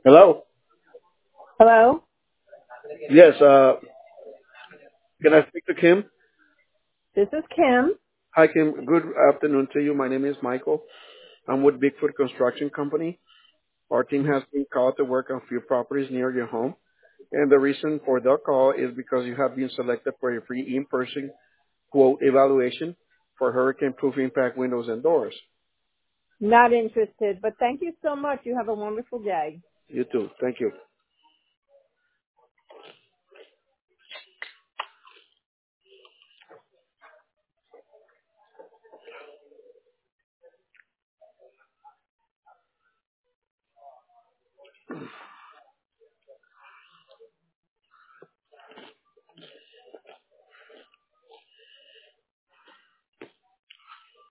Hello. Hello? Yes. Can I speak to Kim? This is Kim. Hi, Kim. Good afternoon to you. My name is Michael. I'm with Bigfoot Construction Company. Our team has been called to work on a few properties near your home, and the reason for the call is because you have been selected for a free in-person quote evaluation for hurricane-proof impact windows and doors. Not interested, but thank you so much. You have a wonderful day. You too. Thank you.